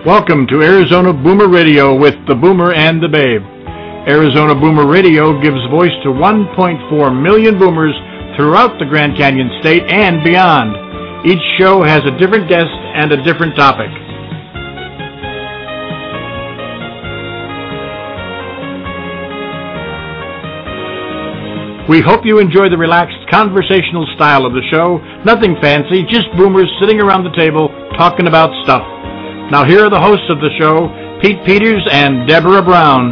Welcome to Arizona Boomer Radio with the Boomer and the Babe. Arizona Boomer Radio gives voice to 1.4 million boomers throughout the Grand Canyon State and beyond. Each show has a different guest and a different topic. We hope you enjoy the relaxed conversational style of the show. Nothing fancy, just boomers sitting around the table talking about stuff. Now here are the hosts of the show, Pete Peters and Deborah Brown.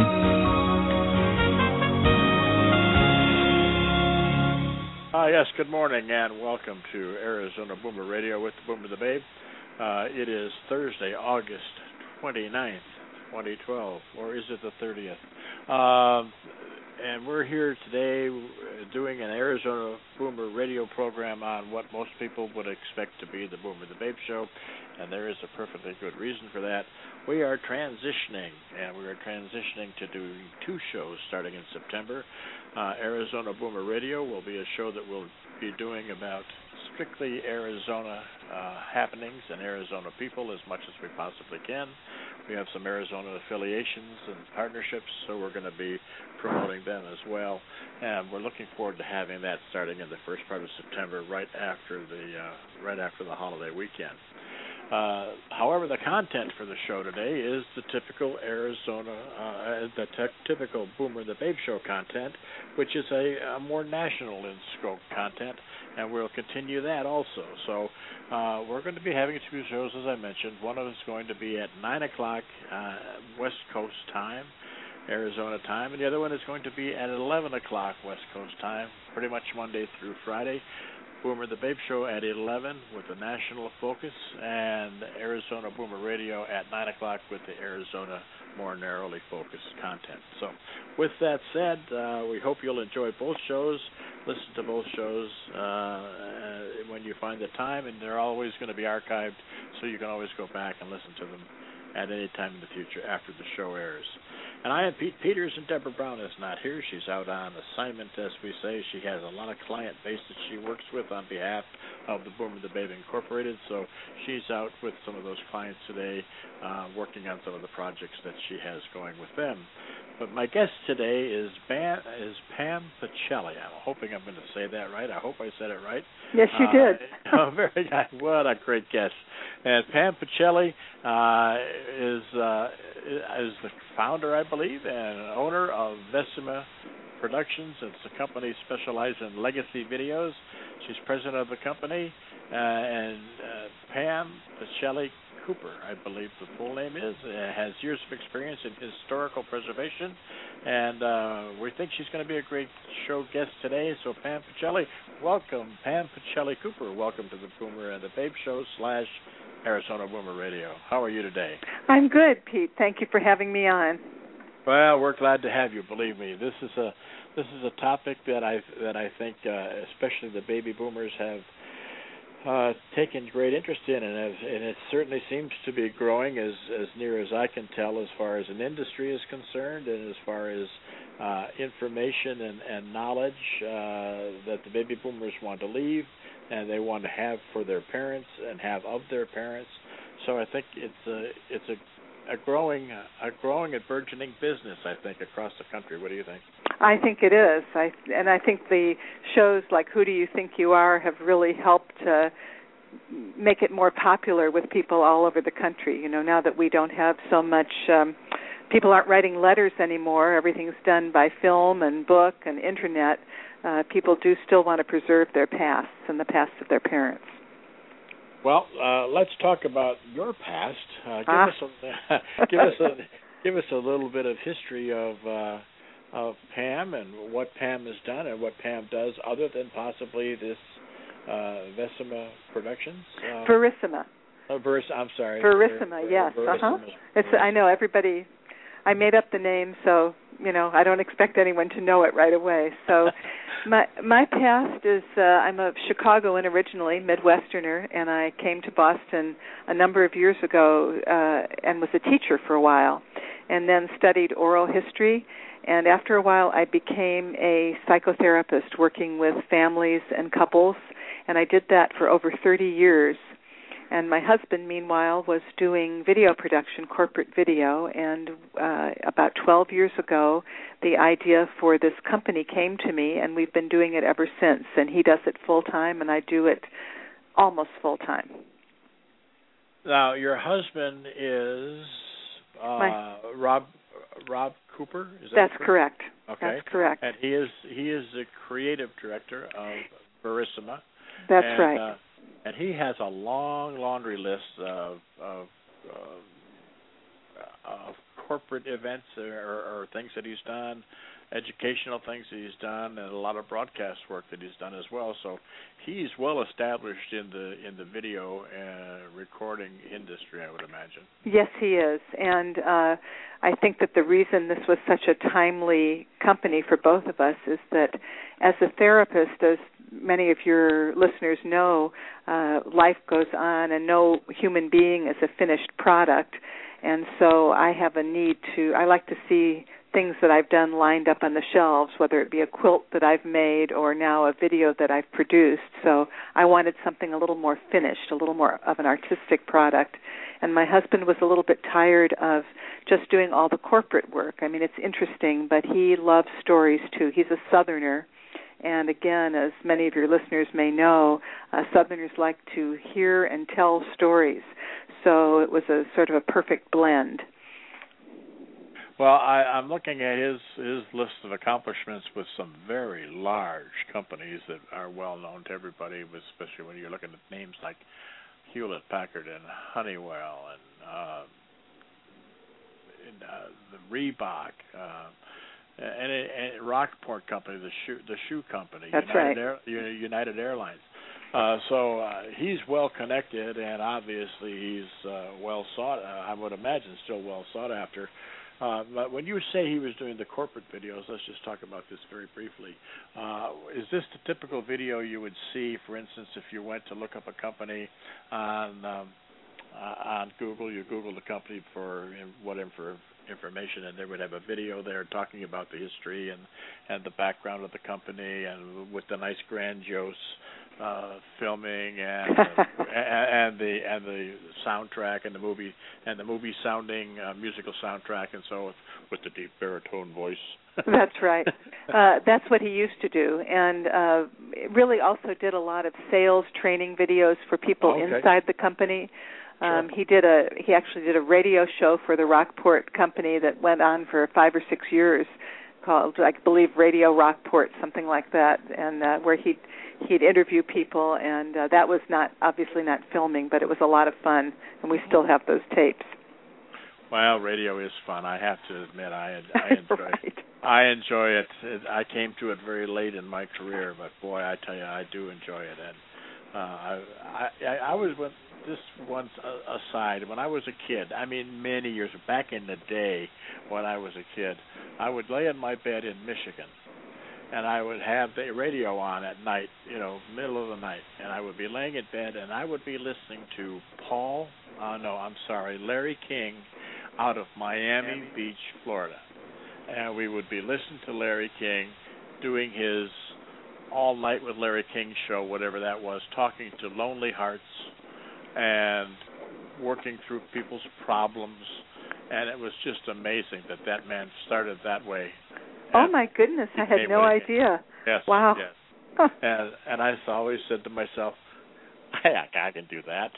Yes, good morning and welcome to Arizona Boomer Radio with the Boomer the Babe. It is Thursday, August 29th, 2012, or is it the 30th? And we're here today doing an Arizona Boomer radio program on what most people would expect to be the Boomer the Babe show, and there is a perfectly good reason for that. We are transitioning, and we are transitioning to doing two shows starting in September. Arizona Boomer Radio will be a show that we'll be doing about strictly Arizona happenings and Arizona people as much as we possibly can. We have some Arizona affiliations and partnerships, so we're going to be promoting them as well. And we're looking forward to having that starting in the first part of September, right after the holiday weekend. However, the content for the show today is the typical Arizona, typical Boomer the Babe show content, which is a more national in scope content, and we'll continue that also. So we're going to be having two shows, as I mentioned. One of them is going to be at 9 o'clock West Coast time, Arizona time, and the other one is going to be at 11 o'clock West Coast time, pretty much Monday through Friday. Boomer the Babe show at 11 with the national focus, and Arizona Boomer Radio at 9 o'clock with the Arizona more narrowly focused content. So with that said, we hope you'll enjoy both shows. Listen to both shows when you find the time, and they're always going to be archived, so you can always go back and listen to them at any time in the future after the show airs. And I am Pete Peters, and Deborah Brown is not here. She's out on assignment, as we say. She has a lot of client base that she works with on behalf of the Boomer the Babe Incorporated, so she's out with some of those clients today working on some of the projects that she has going with them. But my guest today is Pam Pacelli. I'm hoping I'm going to say that right. I hope I said it right. Yes, you did. Very nice. What a great guest. And Pam Pacelli is the founder, I believe, and owner of Vecima Productions. It's a company specialized in legacy videos. She's president of the company. And Pam Pacelli Cooper, I believe the full name is, has years of experience in historical preservation, and we think she's going to be a great show guest today. So Pam Pacelli, welcome. Pam Pacelli Cooper, welcome to the Boomer and the Babe show / Arizona Boomer Radio. How are you today? I'm good, Pete. Thank you for having me on. Well, we're glad to have you. Believe me, this is a topic that I think especially the baby boomers have taken great interest in, and it certainly seems to be growing as near as I can tell, as far as an industry is concerned, and as far as information and knowledge that the baby boomers want to leave, and they want to have for their parents and have of their parents. So I think it's a growing and burgeoning business, I think, across the country. What do you think? I think it is. I think the shows like Who Do You Think You Are have really helped make it more popular with people all over the country. You know, now that we don't have so much, people aren't writing letters anymore. Everything's done by film and book and internet. People do still want to preserve their pasts and the past of their parents. Well, let's talk about your past. Give us a little bit of history of Pam and what Pam has done and what Pam does, other than possibly this Vecima Productions. Verissima. I'm sorry. Verissima, yes. I know everybody. I made up the name, so I don't expect anyone to know it right away. So, my past is I'm a Chicagoan originally, Midwesterner, and I came to Boston a number of years ago and was a teacher for a while, and then studied oral history. And after a while, I became a psychotherapist working with families and couples, and I did that for over 30 years. And my husband, meanwhile, was doing video production, corporate video, and about 12 years ago, the idea for this company came to me, and we've been doing it ever since. And he does it full-time, and I do it almost full-time. Now, your husband is Rob Cooper? Is that correct? Okay. That's correct. And he is the creative director of Verissima. That's right. And he has a long laundry list of corporate events or things that he's done, educational things that he's done, and a lot of broadcast work that he's done as well. So he's well established in the video recording industry, I would imagine. Yes, he is. And I think that the reason this was such a timely company for both of us is that as a therapist, as many of your listeners know, life goes on and no human being is a finished product. And so I have a need I like to see things that I've done lined up on the shelves, whether it be a quilt that I've made or now a video that I've produced. So I wanted something a little more finished, a little more of an artistic product. And my husband was a little bit tired of just doing all the corporate work. I mean, it's interesting, but he loves stories too. He's a Southerner. And again, as many of your listeners may know, Southerners like to hear and tell stories. So it was a sort of a perfect blend. Well, I'm looking at his list of accomplishments with some very large companies that are well known to everybody, especially when you're looking at names like Hewlett-Packard and Honeywell and the Reebok. And Rockport Company, the shoe company. That's right. United Airlines. So he's well connected, and obviously he's well sought. I would imagine still well sought after. But when you say he was doing the corporate videos, let's just talk about this very briefly. Is this the typical video you would see, for instance, if you went to look up a company on Google? You Google the company for whatever information, and they would have a video there talking about the history and the background of the company, and with the nice grandiose filming and the soundtrack and the movie sounding musical soundtrack, and so with the deep baritone voice. That's right. That's what he used to do, and really also did a lot of sales training videos for people inside the company. Sure. He actually did a radio show for the Rockport company that went on for 5 or 6 years, called, I believe, Radio Rockport, something like that, and where he'd interview people, and that was obviously not filming, but it was a lot of fun, and we still have those tapes. Well, radio is fun. I have to admit, I enjoy right. it. I enjoy it. I came to it very late in my career, but boy, I tell you, I do enjoy it. And I was with this one aside. When I was a kid, I mean, many years back in the day, when I was a kid, I would lay in my bed in Michigan, and I would have the radio on at night, middle of the night, and I would be laying in bed, and I would be listening to Larry King out of Miami Beach, Florida. And we would be listening to Larry King doing his All Night with Larry King show, whatever that was, talking to lonely hearts and working through people's problems. And it was just amazing that man started that way. Oh, my goodness. I had no idea. Yes. Wow. Yes. Huh. And I always said to myself, I can do that.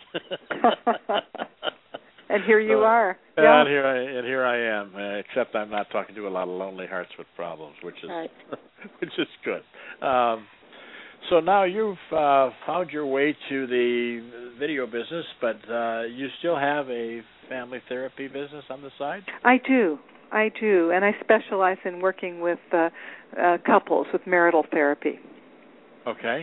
And here you are. Yeah. And here I am. Except I'm not talking to a lot of lonely hearts with problems, which is right. which is good. So now you've found your way to the video business, but you still have a family therapy business on the side? I do, and I specialize in working with couples with marital therapy. Okay.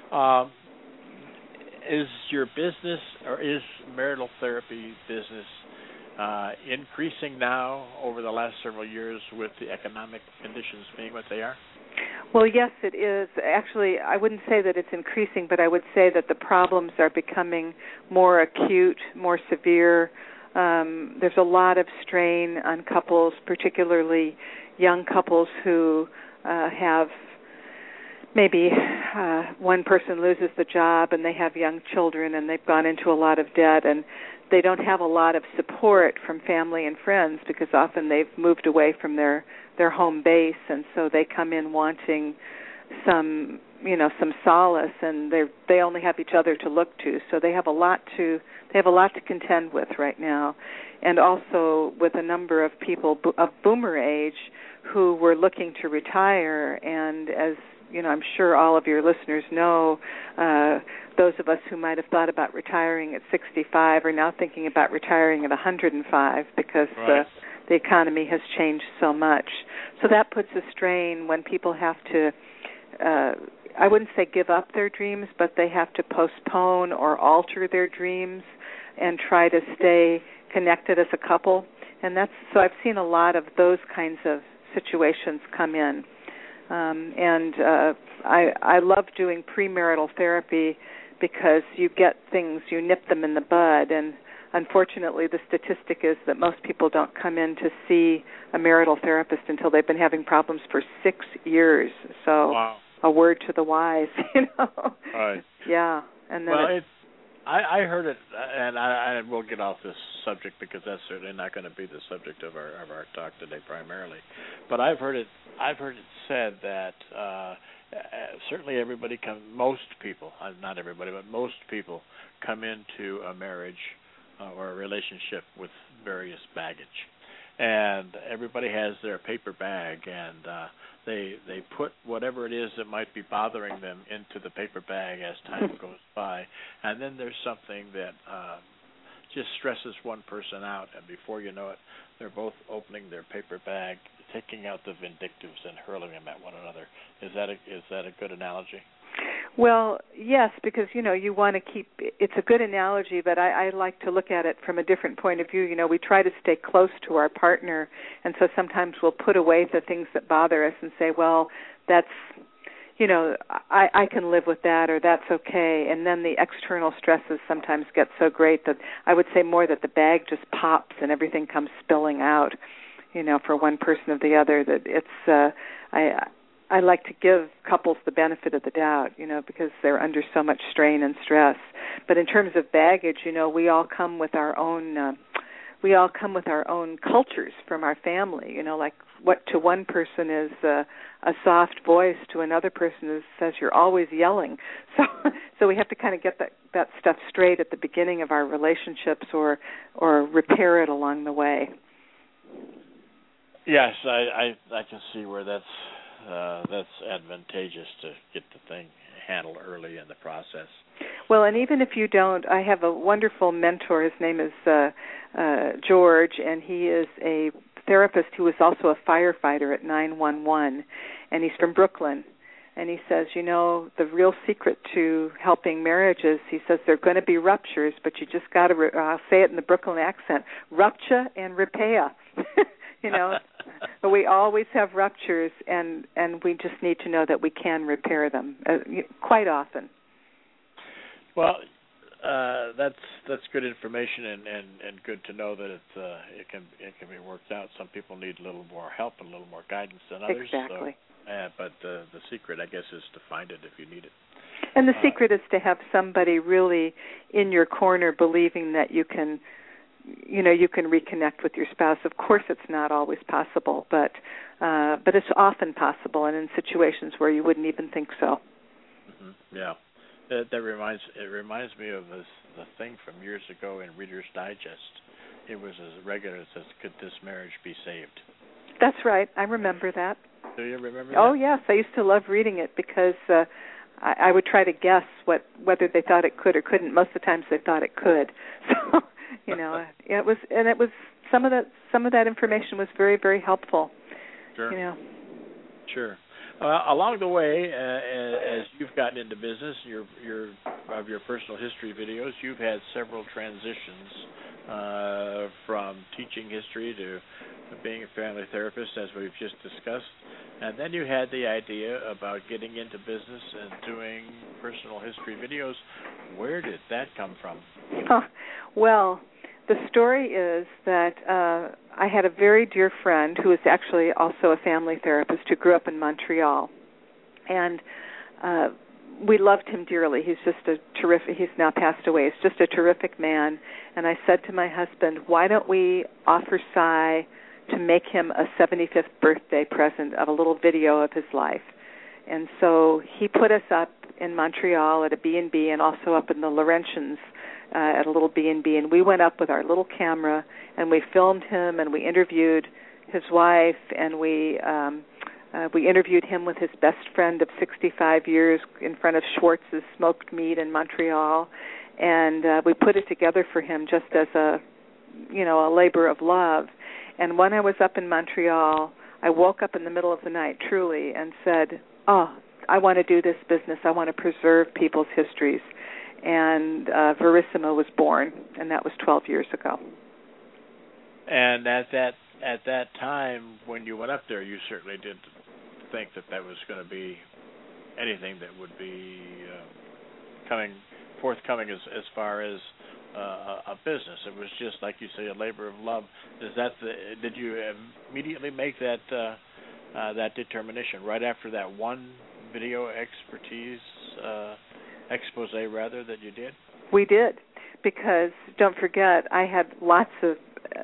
Is your business, or is marital therapy business increasing now over the last several years with the economic conditions being what they are? Well, yes, it is. Actually, I wouldn't say that it's increasing, but I would say that the problems are becoming more acute, more severe. There's a lot of strain on couples, particularly young couples who have maybe one person loses the job and they have young children and they've gone into a lot of debt and they don't have a lot of support from family and friends because often they've moved away from their home base, and so they come in wanting some solace, and they only have each other to look to. So they have a lot to contend with right now, and also with a number of people of boomer age who were looking to retire. And as you know, I'm sure all of your listeners know, those of us who might have thought about retiring at 65 are now thinking about retiring at 105 because the economy has changed so much. So that puts a strain when people have to, I wouldn't say give up their dreams, but they have to postpone or alter their dreams and try to stay connected as a couple. And so I've seen a lot of those kinds of situations come in. I love doing premarital therapy because you get things, you nip them in the bud, and unfortunately the statistic is that most people don't come in to see a marital therapist until they've been having problems for 6 years. So a word to the wise, you know. Right. Yeah. And then I heard it, and I will get off this subject because that's certainly not going to be the subject of our talk today primarily. But I've heard it said that certainly most people, not everybody, but most people come into a marriage or a relationship with various baggage, and everybody has their paper bag, and they put whatever it is that might be bothering them into the paper bag as time goes by, and then there's something that just stresses one person out, and before you know it, they're both opening their paper bag, taking out the vindictives and hurling them at one another. Is that a good analogy? Well, yes, because, you know, you want to keep, it's a good analogy, but I like to look at it from a different point of view. You know, we try to stay close to our partner, and so sometimes we'll put away the things that bother us and say, well, that's, you know, I can live with that, or that's okay. And then the external stresses sometimes get so great that I would say more that the bag just pops and everything comes spilling out, you know, for one person or the other. That it's, I like to give couples the benefit of the doubt, you know, because they're under so much strain and stress. But in terms of baggage, you know, we all come with our own cultures from our family, you know, like what to one person is a soft voice, to another person says you're always yelling. So we have to kind of get that stuff straight at the beginning of our relationships, or repair it along the way. Yes, I can see where that's advantageous to get the thing handled early in the process. Well, and even if you don't, I have a wonderful mentor. His name is George, and he is a therapist who is also a firefighter at 911, and he's from Brooklyn. And he says, you know, the real secret to helping marriages, he says, there are going to be ruptures, but you just got to, I'll say it in the Brooklyn accent, rupture and repair. You know, but we always have ruptures, and we just need to know that we can repair them quite often. Well, that's good information, and good to know that it can be worked out. Some people need a little more help and a little more guidance than others. Exactly. So, but the secret, I guess, is to find it if you need it. And the secret is to have somebody really in your corner, believing that you can reconnect with your spouse. Of course, it's not always possible, but it's often possible, and in situations where you wouldn't even think so. Mm-hmm. Yeah, that reminds me of the thing from years ago in Reader's Digest. It was as regular as, "Could this marriage be saved?" That's right. I remember that. Do you remember that? Oh yes, I used to love reading it because I would try to guess whether they thought it could or couldn't. Most of the times they thought it could. So. You know, it was some of that information was very, very helpful. Sure. You know. Sure. Along the way, as you've gotten into business, your personal history videos, you've had several transitions from teaching history to being a family therapist, as we've just discussed, and then you had the idea about getting into business and doing personal history videos. Where did that come from? Oh, well, the story is that I had a very dear friend who is actually also a family therapist who grew up in Montreal. And we loved him dearly. He's just a terrific, he's now passed away. He's just a terrific man. And I said to my husband, why don't we offer Cy to make him a 75th birthday present of a little video of his life? And so he put us up in Montreal at a B&B and also up in the Laurentians at a little B&B. And we went up with our little camera and we filmed him and we interviewed his wife and we interviewed him with his best friend of 65 years in front of Schwartz's Smoked Meat in Montreal, and we put it together for him just as a labor of love. And when I was up in Montreal, I woke up in the middle of the night, truly, and said, I want to do this business. I want to preserve people's histories. And Verissimo was born, and that was 12 years ago. And at that time, when you went up there, you certainly didn't think that was going to be anything that would be forthcoming as far as a business. It was just, like you say, a labor of love. Did you immediately make that determination right after that one video expose that you did? We did, because don't forget, I had lots of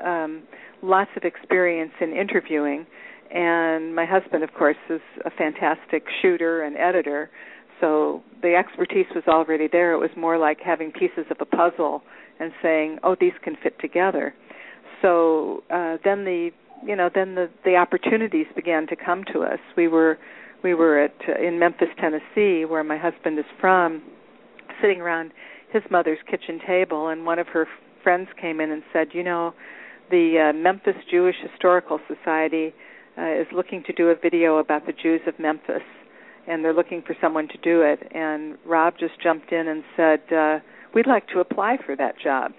experience in interviewing, and my husband, of course, is a fantastic shooter and editor, so the expertise was already there. It was more like having pieces of a puzzle and saying, these can fit together. So then the opportunities began to come to us. We were in Memphis, Tennessee, where my husband is from, sitting around his mother's kitchen table, and one of her friends came in and said, the Memphis Jewish Historical Society is looking to do a video about the Jews of Memphis, and they're looking for someone to do it. And Rob just jumped in and said, we'd like to apply for that job.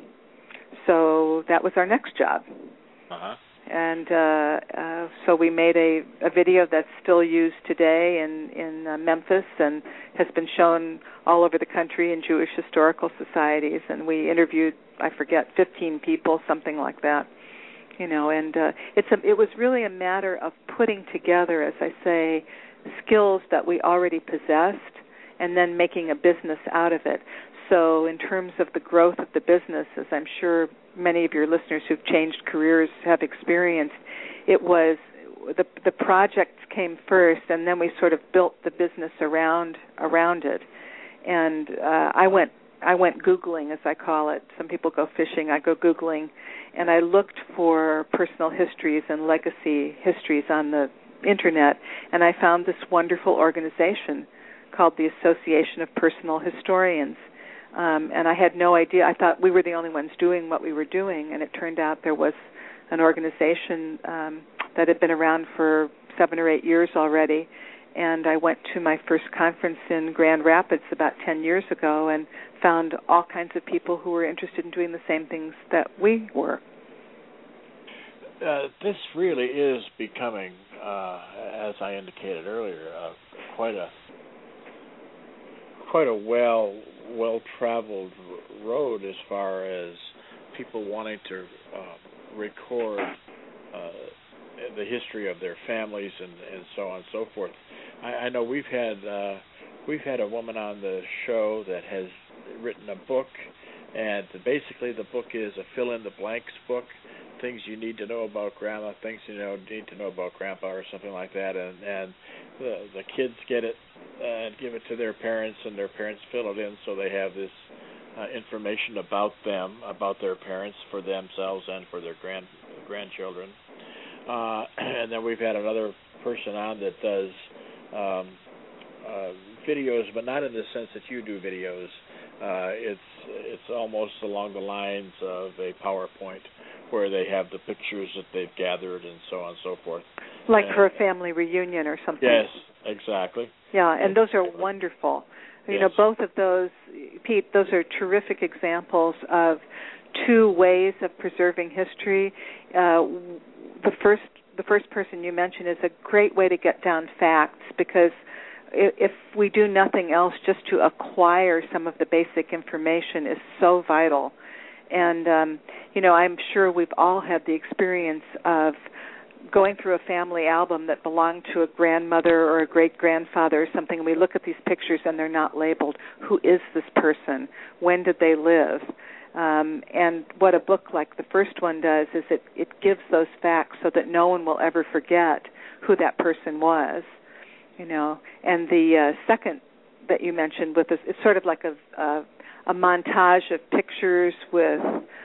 So that was our next job. Uh-huh. And so we made a video that's still used today in Memphis and has been shown all over the country in Jewish historical societies. And we interviewed, 15 people, something like that. And it was really a matter of putting together, as I say, skills that we already possessed and then making a business out of it. So in terms of the growth of the business, as I'm sure many of your listeners who've changed careers have experienced, it was the projects came first, and then we sort of built the business around it. And I went Googling, as I call it. Some people go fishing. I go Googling, and I looked for personal histories and legacy histories on the Internet, and I found this wonderful organization called the Association of Personal Historians. And I had no idea. I thought we were the only ones doing what we were doing, and it turned out there was an organization that had been around for 7 or 8 years already. And I went to my first conference in Grand Rapids about 10 years ago and found all kinds of people who were interested in doing the same things that we were. This really is becoming, as I indicated earlier, quite a well-traveled road as far as people wanting to record the history of their families and so on and so forth. I know we've had a woman on the show that has written a book, and basically the book is a fill-in-the-blanks book, things you need to know about Grandma, things you need to know about Grandpa, or something like that, and the kids get it and give it to their parents, and their parents fill it in so they have this information about them, about their parents, for themselves and for their grandchildren. And then we've had another person on that does videos, but not in the sense that you do videos. It's almost along the lines of a PowerPoint where they have the pictures that they've gathered and so on and so forth. Like for a family reunion or something. Yes, exactly. Yeah, and those are wonderful. You know, both of those, Pete, those are terrific examples of two ways of preserving history. The first person you mentioned is a great way to get down facts, because if we do nothing else, just to acquire some of the basic information is so vital. And, I'm sure we've all had the experience of going through a family album that belonged to a grandmother or a great-grandfather or something, and we look at these pictures and they're not labeled. Who is this person? When did they live? And what a book like the first one does is it gives those facts so that no one will ever forget who that person was, you know. And the second that you mentioned with this, it's sort of like a montage of pictures with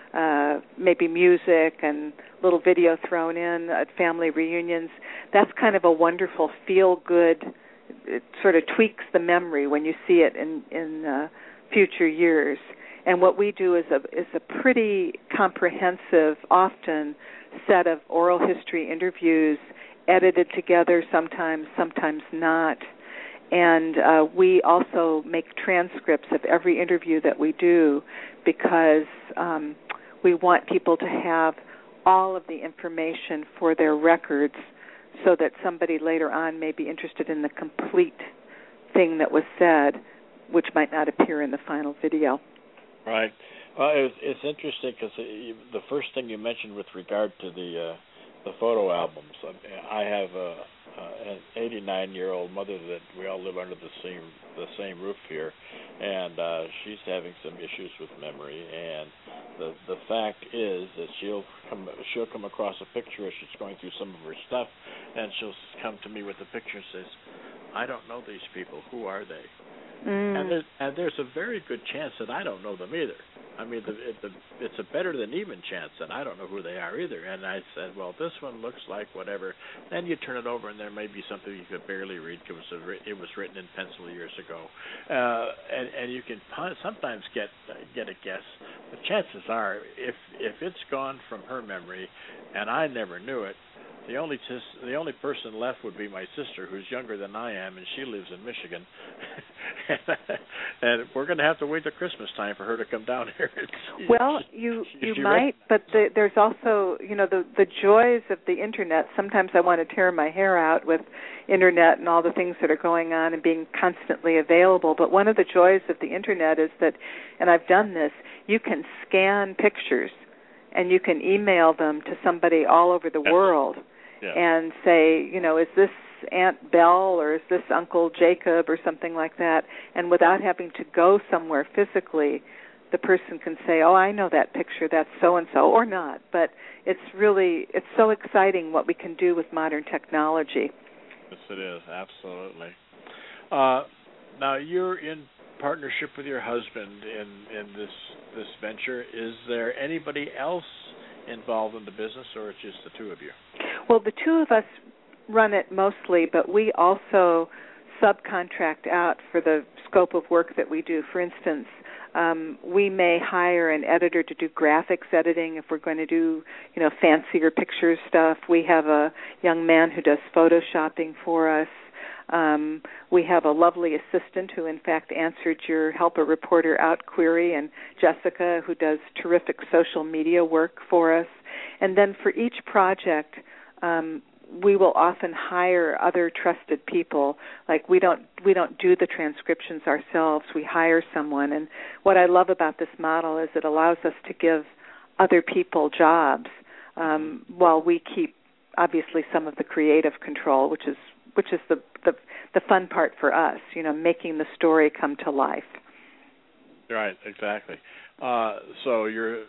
maybe music and little video thrown in at family reunions. That's kind of a wonderful feel-good. It sort of tweaks the memory when you see it in future years. And what we do is a pretty comprehensive, often, set of oral history interviews, edited together sometimes not. And we also make transcripts of every interview that we do because we want people to have all of the information for their records so that somebody later on may be interested in the complete thing that was said, which might not appear in the final video. Right. Well, it's interesting because the first thing you mentioned with regard to the photo albums, I have an 89-year-old mother that we all live under the same roof here, and she's having some issues with memory. And the fact is that she'll come across a picture as she's going through some of her stuff, and she'll come to me with a picture and says, "I don't know these people. Who are they?" And there's a very good chance that I don't know them either. I mean, it's a better than even chance that I don't know who they are either. And I said, well, this one looks like whatever. Then you turn it over, and there may be something you could barely read because it was written in pencil years ago. And you can sometimes get a guess. The chances are, if it's gone from her memory, and I never knew it, the only person left would be my sister, who's younger than I am, and she lives in Michigan. And we're going to have to wait till Christmas time for her to come down here. Well, you might, but there's also, you know, the joys of the Internet. Sometimes I want to tear my hair out with Internet and all the things that are going on and being constantly available. But one of the joys of the Internet is that, and I've done this, you can scan pictures and you can email them to somebody all over the world. Yeah. And say, you know, is this Aunt Belle or is this Uncle Jacob or something like that? And without having to go somewhere physically, the person can say, oh, I know that picture, that's so-and-so, or not. But it's so exciting what we can do with modern technology. Yes, it is, absolutely. Now, you're in partnership with your husband in this venture. Is there anybody else involved in the business, or it's just the two of you? Well, the two of us run it mostly, but we also subcontract out for the scope of work that we do. For instance, we may hire an editor to do graphics editing if we're going to do, you know, fancier picture stuff. We have a young man who does photoshopping for us. We have a lovely assistant who, in fact, answered your Help a Reporter Out query, and Jessica, who does terrific social media work for us. And then for each project, we will often hire other trusted people. Like we don't do the transcriptions ourselves. We hire someone. And what I love about this model is it allows us to give other people jobs while we keep, obviously, some of the creative control, which is the fun part for us, you know, making the story come to life. Right, exactly. So your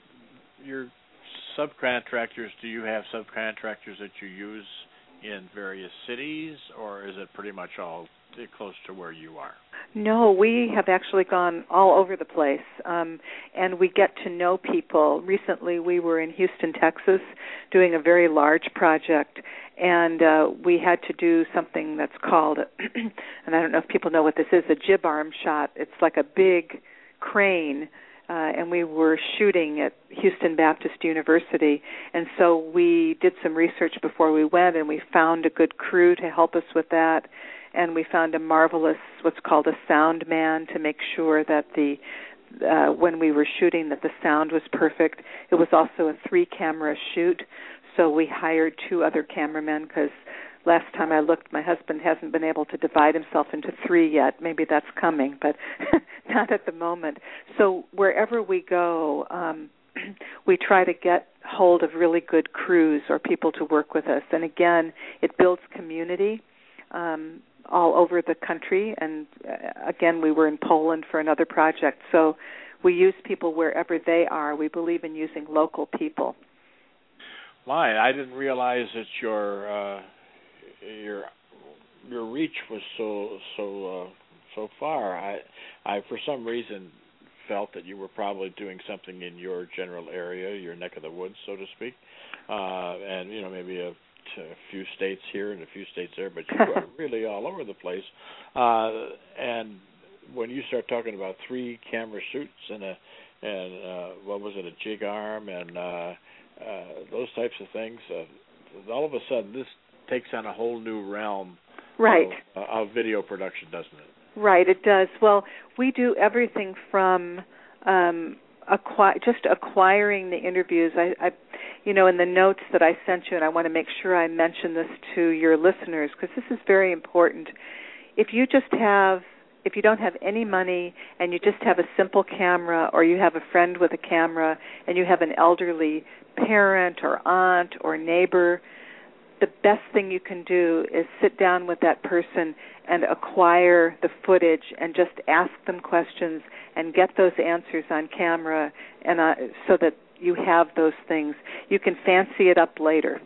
subcontractors, do you have subcontractors that you use in various cities, or is it pretty much all close to where you are? No, we have actually gone all over the place, and we get to know people. Recently, we were in Houston, Texas, doing a very large project, and we had to do something that's called, and I don't know if people know what this is, a jib arm shot. It's like a big crane, and we were shooting at Houston Baptist University, and so we did some research before we went, and we found a good crew to help us with that. And we found a marvelous, what's called a sound man, to make sure that when we were shooting that the sound was perfect. It was also a 3-camera shoot, so we hired 2 other cameramen because last time I looked, my husband hasn't been able to divide himself into 3 yet. Maybe that's coming, but not at the moment. So wherever we go, we try to get hold of really good crews or people to work with us. And again, it builds community all over the country. And again, we were in Poland for another project. So we use people wherever they are. We believe in using local people. My, I didn't realize that your reach was so far. I for some reason felt that you were probably doing something in your general area, your neck of the woods, so to speak, and maybe a few states here and a few states there, but you are really all over the place. And when you start talking about 3 camera shoots and what was it, a jig arm and those types of things, all of a sudden this takes on a whole new realm of video production, doesn't it? Right, it does. Well, we do everything from just acquiring the interviews. I in the notes that I sent you, and I want to make sure I mention this to your listeners because this is very important. If you don't have any money and you just have a simple camera, or you have a friend with a camera and you have an elderly parent or aunt or neighbor, the best thing you can do is sit down with that person and acquire the footage and just ask them questions and get those answers on camera, and so that you have those things. You can fancy it up later.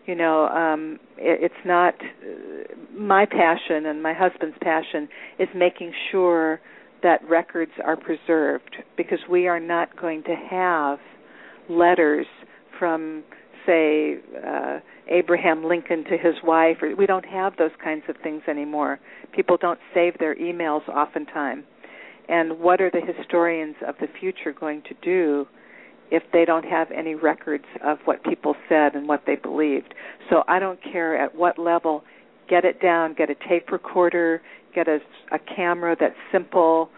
It's not my passion, and my husband's passion is making sure that records are preserved, because we are not going to have letters from, say, Abraham Lincoln to his wife. We don't have those kinds of things anymore. People don't save their emails oftentimes. And what are the historians of the future going to do if they don't have any records of what people said and what they believed? So I don't care at what level. Get it down, get a tape recorder, get a camera that's simple,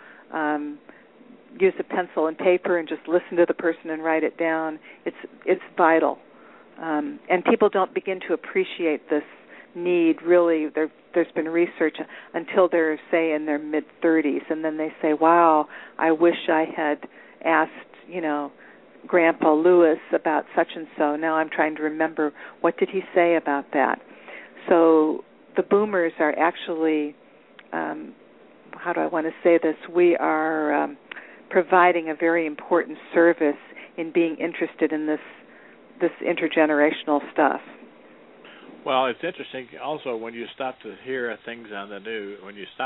use a pencil and paper and just listen to the person and write it down. It's vital. And people don't begin to appreciate this need, really. There's been research until they're, say, in their mid-30s, and then they say, wow, I wish I had asked, Grandpa Lewis about such and so. Now I'm trying to remember, what did he say about that? So the boomers are actually, how do I want to say this? We are providing a very important service in being interested in this intergenerational stuff. Well, it's interesting also when you stop and hear things on the news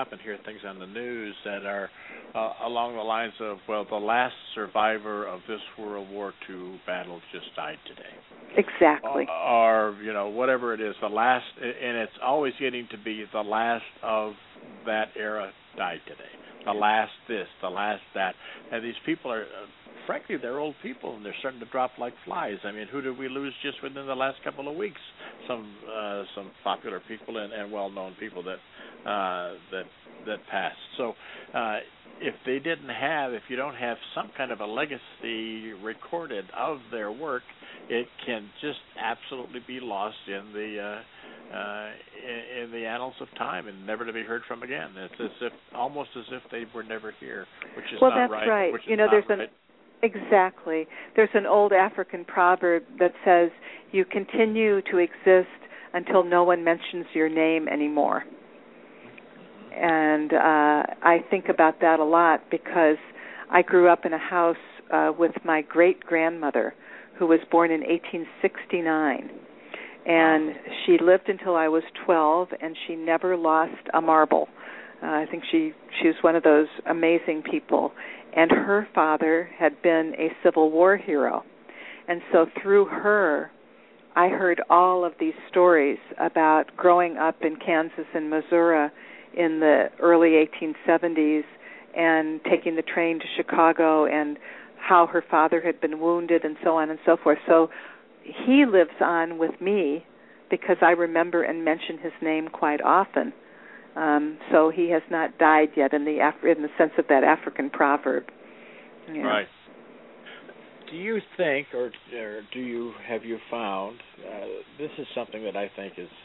that are along the lines of, well, the last survivor of this World War II battle just died today. Exactly. Or whatever it is, the last, and it's always getting to be the last of that era died today. The last this, the last that. And these people are, frankly, they're old people, and they're starting to drop like flies. I mean, who did we lose just within the last couple of weeks? Some popular people and well-known people that passed. So if you don't have some kind of a legacy recorded of their work, it can just absolutely be lost in the annals of time and never to be heard from again. It's almost as if they were never here, which is not right. Well, that's right. There's right. Exactly. There's an old African proverb that says, you continue to exist until no one mentions your name anymore. And I think about that a lot because I grew up in a house with my great-grandmother who was born in 1869. And she lived until I was 12, and she never lost a marble. I think she was one of those amazing people. And her father had been a Civil War hero. And so through her, I heard all of these stories about growing up in Kansas and Missouri in the early 1870s and taking the train to Chicago and how her father had been wounded and so on and so forth. So he lives on with me because I remember and mention his name quite often. So he has not died yet in the sense of that African proverb. Yeah. Right. Do you think, or have you found? This is something that I think is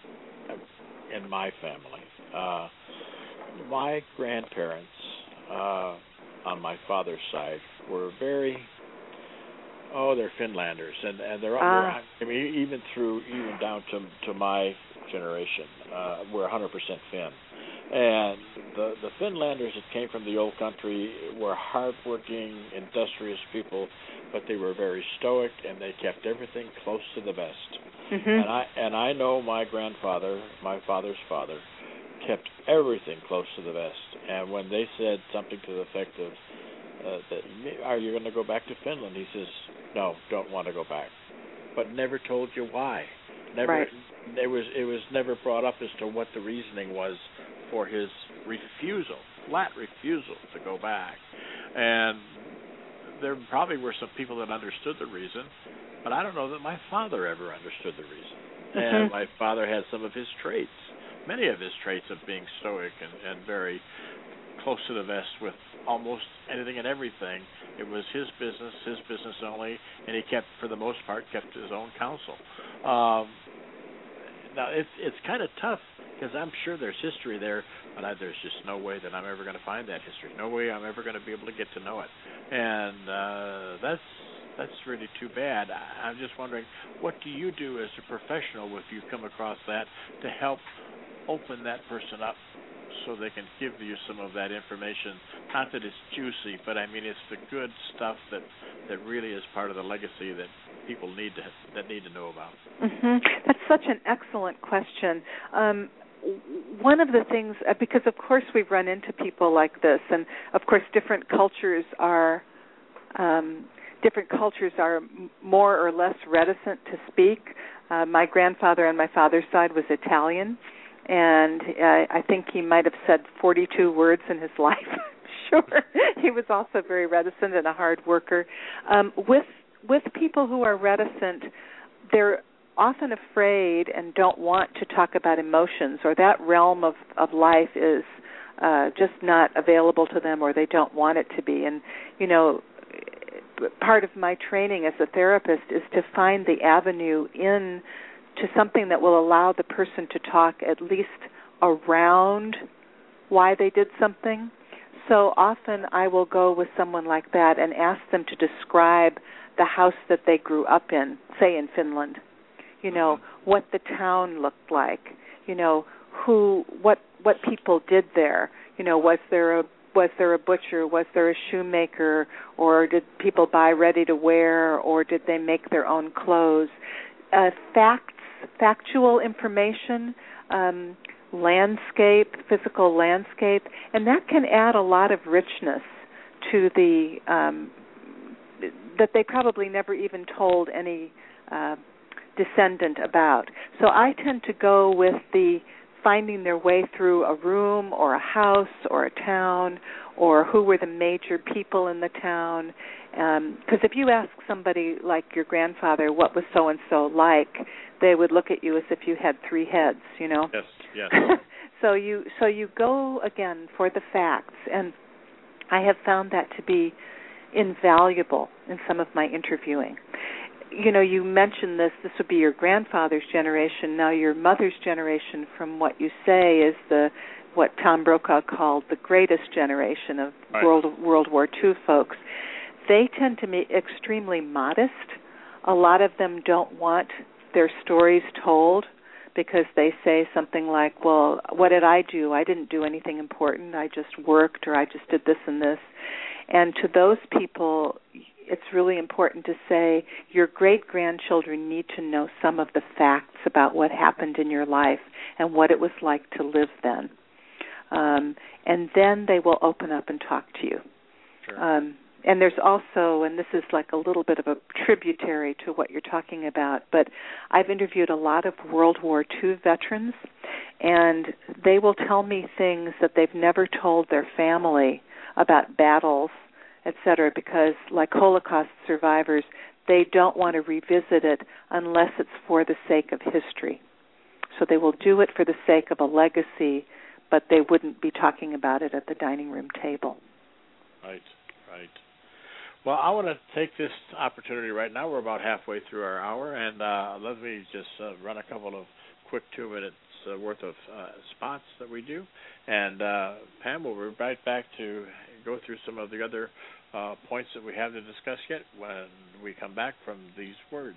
in my family. My grandparents on my father's side were very Oh, they're Finlanders, and they're I mean, even down to my generation, we're 100% Finn. And the Finlanders that came from the old country were hardworking, industrious people, but they were very stoic, and they kept everything close to the vest. Mm-hmm. And I know my grandfather, my father's father, kept everything close to the vest. And when they said something to the effect of, "Are you going to go back to Finland?" He says, "No, don't want to go back," but never told you why. Never. Right. It was never brought up as to what the reasoning was for his flat refusal to go back. And there probably were some people that understood the reason, but I don't know that my father ever understood the reason. Mm-hmm. And my father had some of his traits, many of his traits of being stoic and very close to the vest with almost anything and everything. It was his business only, and he for the most part, kept his own counsel. Now, it's kind of tough, because I'm sure there's history there, but there's just no way that I'm ever going to find that history. No way I'm ever going to be able to get to know it. And that's really too bad. I'm just wondering, what do you do as a professional if you come across that to help open that person up so they can give you some of that information? Not that it's juicy, but I mean it's the good stuff that really is part of the legacy that people need to know about. Mm-hmm. That's such an excellent question. One of the things, because of course we've run into people like this, and of course different cultures are more or less reticent to speak. My grandfather on my father's side was Italian, and I think he might have said 42 words in his life. Sure. He was also very reticent and a hard worker. With people who are reticent, they're often afraid and don't want to talk about emotions, or that realm of life is just not available to them, or they don't want it to be. And, part of my training as a therapist is to find the avenue in to something that will allow the person to talk at least around why they did something. So often I will go with someone like that and ask them to describe the house that they grew up in, say in Finland. What the town looked like. What people did there. Was there a butcher? Was there a shoemaker? Or did people buy ready to wear? Or did they make their own clothes? Factual information, landscape, physical landscape, and that can add a lot of richness to the that they probably never even told any descendant about. So I tend to go with the finding their way through a room or a house or a town, or who were the major people in the town. Because if you ask somebody like your grandfather, what was so-and-so like, they would look at you as if you had three heads, Yes. So you go, again, for the facts. And I have found that to be invaluable in some of my interviewing. You mentioned this would be your grandfather's generation. Now your mother's generation, from what you say, is what Tom Brokaw called the greatest generation of right. World War II folks. They tend to be extremely modest. A lot of them don't want their stories told because they say something like, well, what did I do? I didn't do anything important. I just worked, or I just did this and this. And to those people, it's really important to say your great-grandchildren need to know some of the facts about what happened in your life and what it was like to live then. And then they will open up and talk to you. Sure. And there's also, and this is like a little bit of a tributary to what you're talking about, but I've interviewed a lot of World War II veterans, and they will tell me things that they've never told their family about battles, et cetera, because like Holocaust survivors, they don't want to revisit it unless it's for the sake of history. So they will do it for the sake of a legacy, but they wouldn't be talking about it at the dining room table. Right. Well, I want to take this opportunity right now. We're about halfway through our hour, and let me just run a couple of quick 2 minutes worth of spots that we do. And Pam will be right back to go through some of the other points that we have to discuss yet when we come back from these words.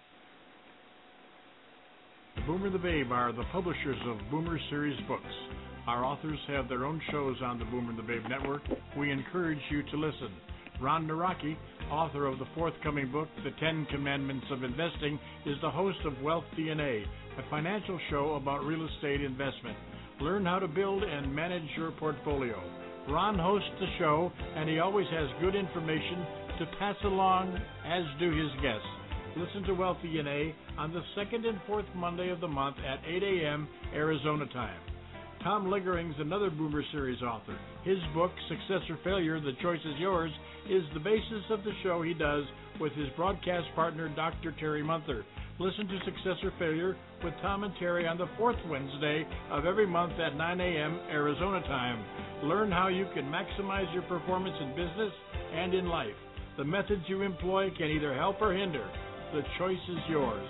The Boomer and the Babe are the publishers of Boomer Series books. Our authors have their own shows on the Boomer and the Babe network. We encourage you to listen. Ron Naraki, author of the forthcoming book, The 10 Commandments of Investing, is the host of Wealth DNA, a financial show about real estate investment. Learn how to build and manage your portfolio. Ron hosts the show, and he always has good information to pass along, as do his guests. Listen to Wealth DNA on the second and fourth Monday of the month at 8 a.m. Arizona time. Tom Liggering's another Boomer Series author. His book, Success or Failure, The Choice is Yours, is the basis of the show he does with his broadcast partner, Dr. Terry Munther. Listen to Success or Failure with Tom and Terry on the fourth Wednesday of every month at 9 a.m. Arizona time. Learn how you can maximize your performance in business and in life. The methods you employ can either help or hinder. The choice is yours.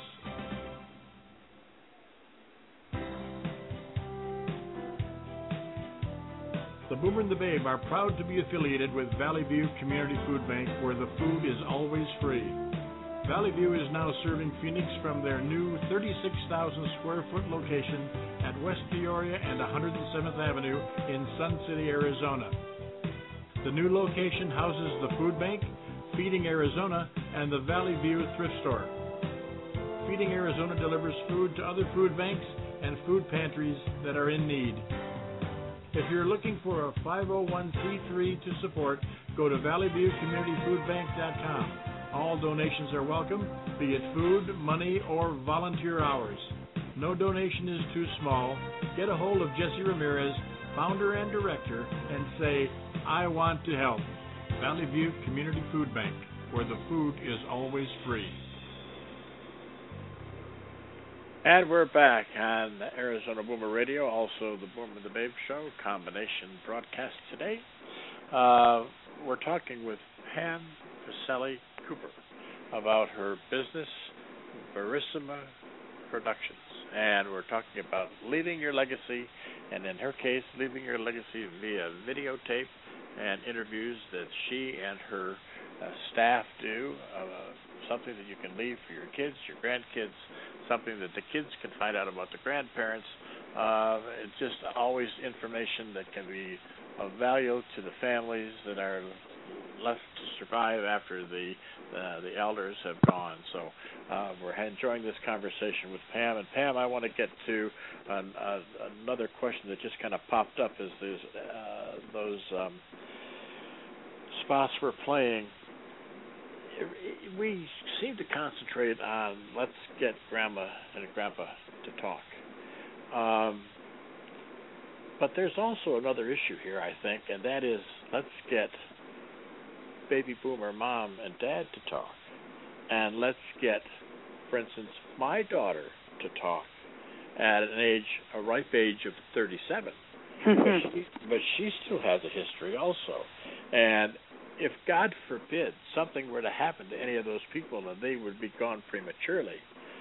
The Boomer and the Babe are proud to be affiliated with Valley View Community Food Bank, where the food is always free. Valley View is now serving Phoenix from their new 36,000 square foot location at West Peoria and 107th Avenue in Sun City, Arizona. The new location houses the food bank, Feeding Arizona, and the Valley View thrift store. Feeding Arizona delivers food to other food banks and food pantries that are in need. If you're looking for a 501c3 to support, go to valleyviewcommunityfoodbank.com. All donations are welcome, be it food, money, or volunteer hours. No donation is too small. Get a hold of Jesse Ramirez, founder and director, and say, I want to help. Valley View Community Food Bank, where the food is always free. And we're back on Arizona Boomer Radio, also the Boomer and the Babe Show, combination broadcast today. We're talking with Pam Pacelli Cooper about her business, Verissima Productions. And we're talking about leaving your legacy, and in her case, leaving your legacy via videotape and interviews that she and her staff do, something that you can leave for your kids, your grandkids, something that the kids can find out about the grandparents. It's just always information that can be of value to the families that are left to survive after the elders have gone. So we're enjoying this conversation with Pam. And Pam, I want to get to another question that just kind of popped up as those spots we're playing. We seem to concentrate on let's get Grandma and Grandpa to talk. But there's also another issue here, I think, and that is let's get baby boomer mom and dad to talk. And let's get, for instance, my daughter to talk at a ripe age of 37. but she still has a history also. And if, God forbid, something were to happen to any of those people and they would be gone prematurely,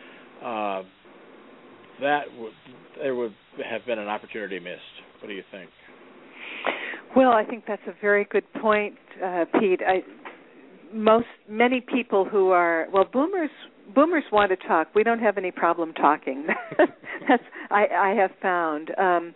there would have been an opportunity missed. What do you think? Well, I think that's a very good point, Pete. Many people who are boomers want to talk. We don't have any problem talking. I have found.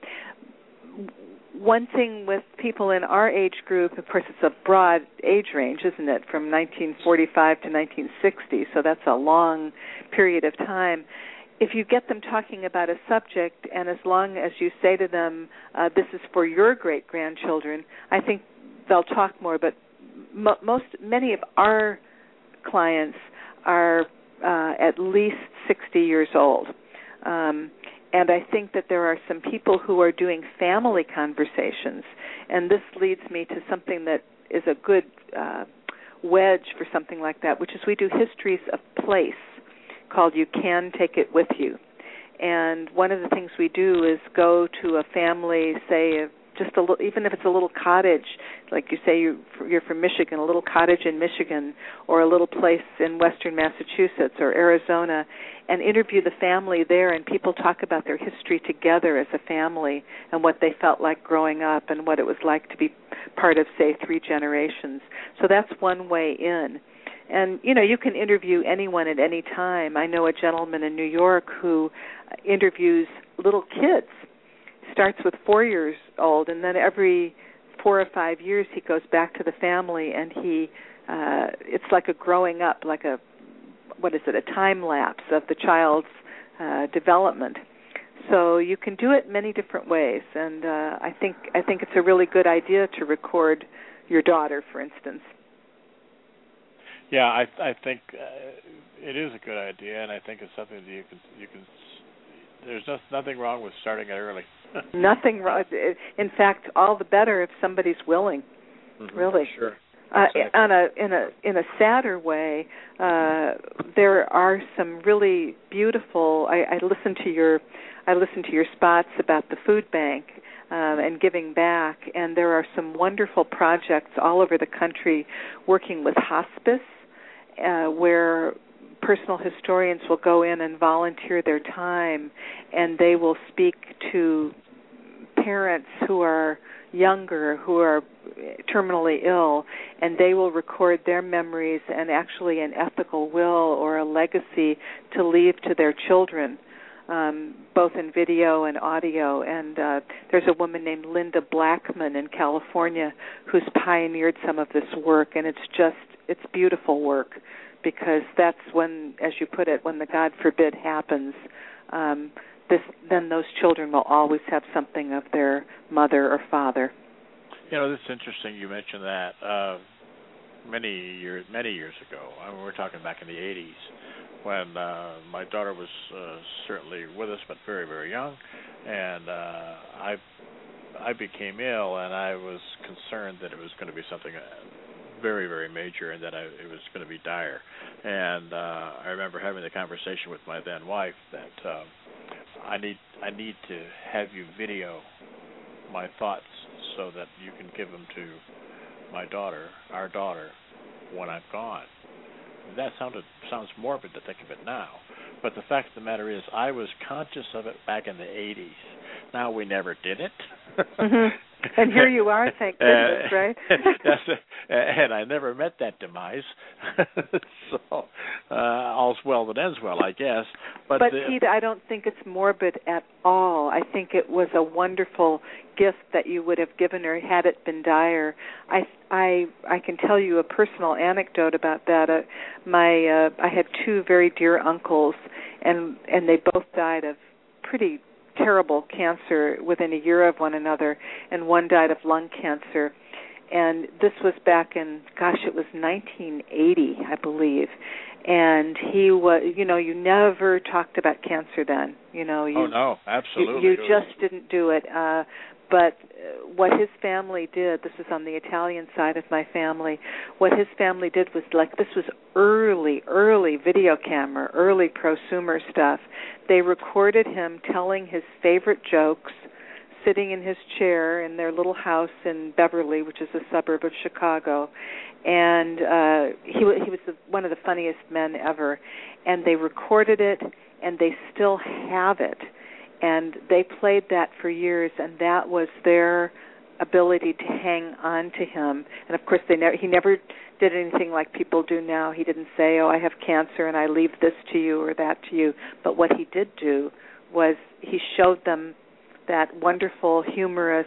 One thing with people in our age group, of course, it's a broad age range, isn't it, from 1945 to 1960, so that's a long period of time. If you get them talking about a subject, and as long as you say to them, this is for your great-grandchildren, I think they'll talk more. But many of our clients are at least 60 years old. And I think that there are some people who are doing family conversations, and this leads me to something that is a good wedge for something like that, which is we do histories of place called You Can Take It With You. And one of the things we do is go to a family, say, just a little, even if it's a little cottage, like you say you're from Michigan, a little cottage in Michigan, or a little place in western Massachusetts or Arizona, and interview the family there, and people talk about their history together as a family and what they felt like growing up and what it was like to be part of, say, 3 generations. So that's one way in. And, you can interview anyone at any time. I know a gentleman in New York who interviews little kids. Starts with 4 years old, and then every 4 or 5 years he goes back to the family, and it's like a growing up, like a time lapse of the child's development. So you can do it many different ways, and I think it's a really good idea to record your daughter, for instance. Yeah, I think it is a good idea, and I think it's something that you can. There's nothing wrong with starting it early. Nothing wrong. In fact, all the better if somebody's willing. Mm-hmm. Really. Sure. Exactly. In a sadder way, there are some really beautiful. I listened to your spots about the food bank and giving back, and there are some wonderful projects all over the country working with hospice, where personal historians will go in and volunteer their time, and they will speak to parents who are younger, who are terminally ill, and they will record their memories and actually an ethical will or a legacy to leave to their children, both in video and audio. And there's a woman named Linda Blackman in California who's pioneered some of this work, and it's beautiful work, because that's when, as you put it, when the God forbid happens, then those children will always have something of their mother or father. This is interesting you mentioned that. Many years ago, we're talking back in the 80s, when my daughter was certainly with us, but very, very young, and I became ill, and I was concerned that it was going to be something very, very major, and that it was going to be dire. And I remember having the conversation with my then wife that I need to have you video my thoughts so that you can give them to our daughter, when I'm gone. That sounds morbid to think of it now, but the fact of the matter is, I was conscious of it back in the 80s. Now, we never did it. Mm-hmm. And here you are, thank goodness, right? And I never met that demise. So all's well that ends well, I guess. But Pete, I don't think it's morbid at all. I think it was a wonderful gift that you would have given her had it been dire. I can tell you a personal anecdote about that. I had 2 very dear uncles, and they both died of pretty terrible cancer within a year of one another, and one died of lung cancer. And this was back in, it was 1980, I believe. And he was, you never talked about cancer then. Oh, no, absolutely. You just didn't do it. But what his family did, this is on the Italian side of my family, what his family did was, this was early video camera, early prosumer stuff. They recorded him telling his favorite jokes, sitting in his chair in their little house in Beverly, which is a suburb of Chicago. And he was one of the funniest men ever. And they recorded it, and they still have it. And they played that for years, and that was their ability to hang on to him. And, of course, he never did anything like people do now. He didn't say, I have cancer and I leave this to you or that to you. But what he did do was he showed them that wonderful, humorous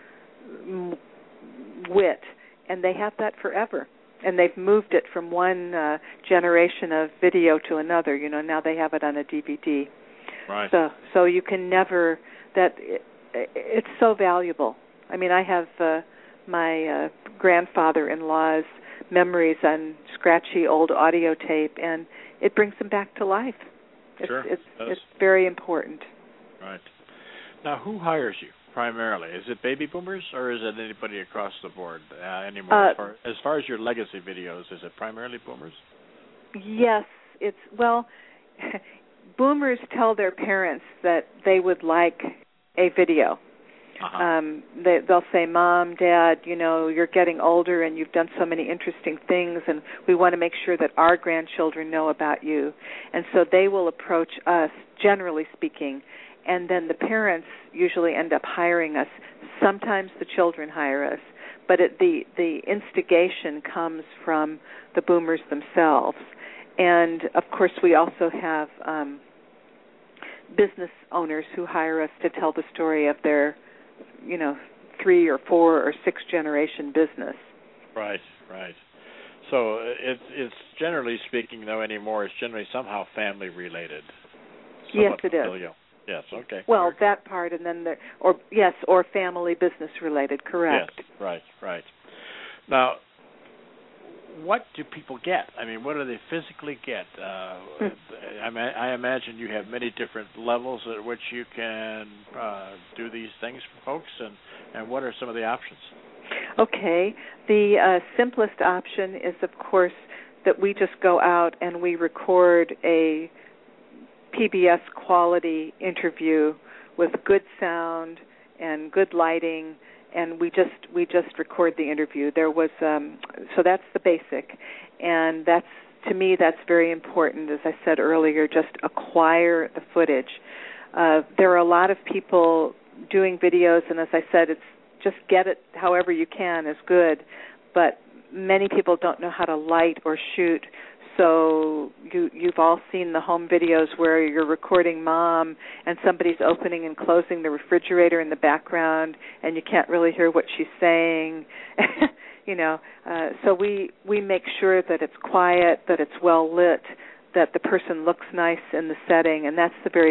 wit, and they have that forever. And they've moved it from one generation of video to another. Now they have it on a DVD. Right. So you can never, it's so valuable. I mean, I have my grandfather-in-law's memories on scratchy old audio tape, and it brings them back to life. It's very important. Right. Now, who hires you primarily? Is it baby boomers, or is it anybody across the board anymore? As far as your legacy videos, is it primarily boomers? Yes. Boomers tell their parents that they would like a video, They'll say, Mom, Dad, you're getting older and you've done so many interesting things, and we want to make sure that our grandchildren know about you. And so they will approach us, generally speaking, and then the parents usually end up hiring us. Sometimes the children hire us, but the instigation comes from the boomers themselves. And, of course, we also have business owners who hire us to tell the story of their 3 or 4 or 6 generation business. Right. So it's generally speaking, though, anymore, it's generally somehow family related. Yes, it is. Familial. Yes, okay. Well, that part, and then or family business related, correct. Yes, right. Now, what do people get? I mean, what do they physically get? I imagine you have many different levels at which you can do these things for folks, and what are some of the options? Okay. The simplest option is, of course, that we just go out and we record a PBS quality interview with good sound and good lighting, and we just record the interview. There was so that's the basic, and to me that's very important. As I said earlier, just acquire the footage. There are a lot of people doing videos, and as I said, it's just get it however you can is good, but many people don't know how to light or shoot. So you've all seen the home videos where you're recording Mom and somebody's opening and closing the refrigerator in the background and you can't really hear what she's saying. So we make sure that it's quiet, that it's well lit, that the person looks nice in the setting, and that's the very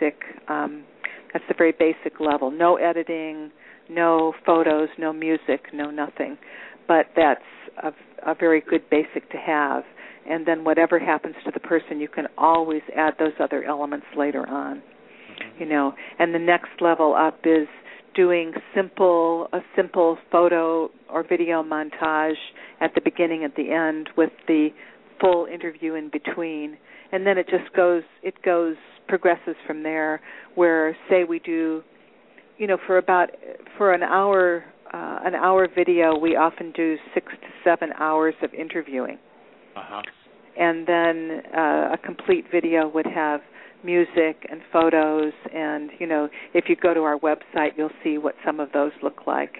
basic level. No editing, no photos, no music, no nothing. But that's a very good basic to have. And then whatever happens to the person, you can always add those other elements later on. And the next level up is doing a simple photo or video montage at the beginning, at the end, with the full interview in between. And then it progresses from there, where, say, we do, for an hour video, we often do 6 to 7 hours of interviewing. And then a complete video would have music and photos, and if you go to our website, you'll see what some of those look like.